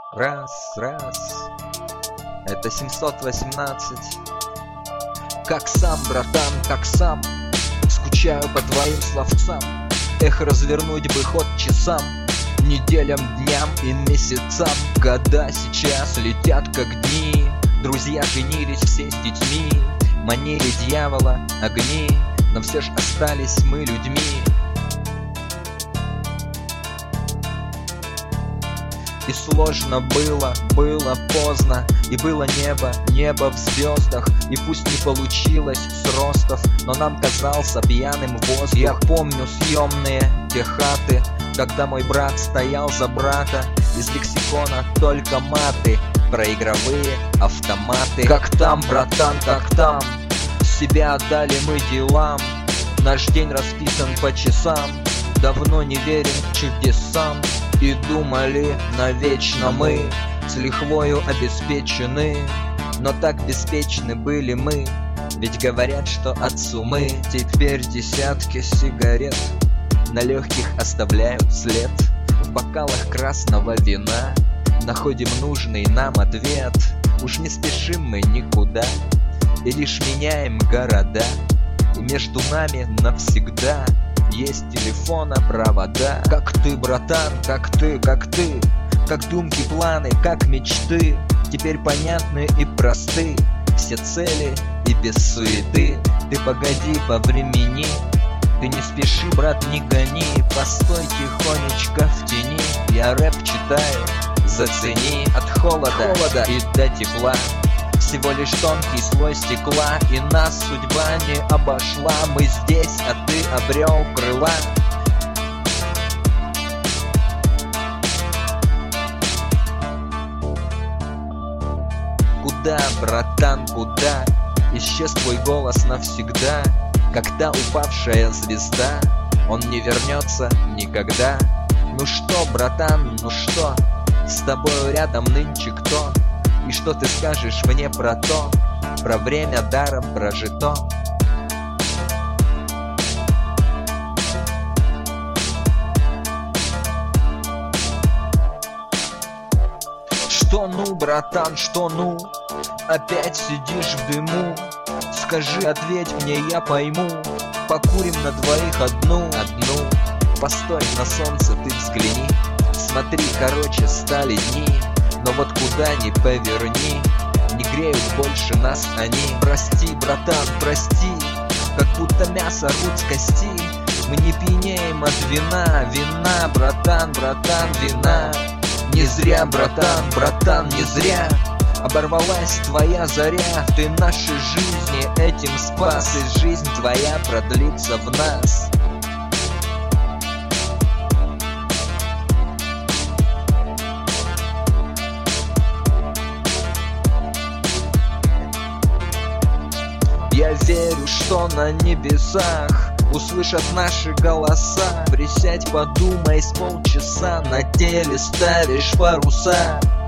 Раз, раз. Это 718. Как сам, братан, как сам. Скучаю по твоим словцам. Эх, развернуть бы ход часам, неделям, дням и месяцам. Года сейчас летят как дни. Друзья женились все с детьми. Манили дьявола огни, но все ж остались мы людьми. И сложно было поздно, и было небо в звездах. И пусть не получилось с ростов, но нам казался пьяным воздух. Я помню съемные те хаты, когда мой брат стоял за брата. Из лексикона только маты, про игровые автоматы. Как там, братан, как там? Себя отдали мы делам. Наш день расписан по часам. Давно не верим чудесам. И думали, навечно мы с лихвою обеспечены. Но так беспечны были мы, ведь говорят, что от сумы. Теперь десятки сигарет на легких оставляют след. В бокалах красного вина находим нужный нам ответ. Уж не спешим мы никуда и лишь меняем города. И между нами навсегда есть телефона провода. Как ты, братан, как ты, как ты? Как думки, планы, как мечты теперь понятны и просты. Все цели и без суеты. Ты погоди по времени, ты не спеши, брат, не гони. Постой тихонечко в тени. Я рэп читаю, зацени. От холода и до тепла всего лишь тонкий слой стекла. И нас судьба не обошла. Мы здесь, а ты обрел крыла. Куда, братан, куда? Исчез твой голос навсегда, как та упавшая звезда. Он не вернется никогда. Ну что, братан, ну что? С тобою рядом нынче кто? И что ты скажешь мне про то? Про время даром прожито? Что ну, братан, что ну? Опять сидишь в дыму? Скажи, ответь мне, я пойму. Покурим на двоих одну. Постой, на солнце ты взгляни. Смотри, короче, стали дни. Но вот куда ни поверни, не греют больше нас они. Прости, братан, прости, как будто мясо рвут с кости. Мы не пьянеем от вина. Вина, братан, братан, вина. Не зря, братан, братан, не зря оборвалась твоя заря. Ты наши жизни этим спас, и жизнь твоя продлится в нас. Я верю, что на небесах услышат наши голоса. Присядь, подумай с полчаса, на теле ставишь паруса.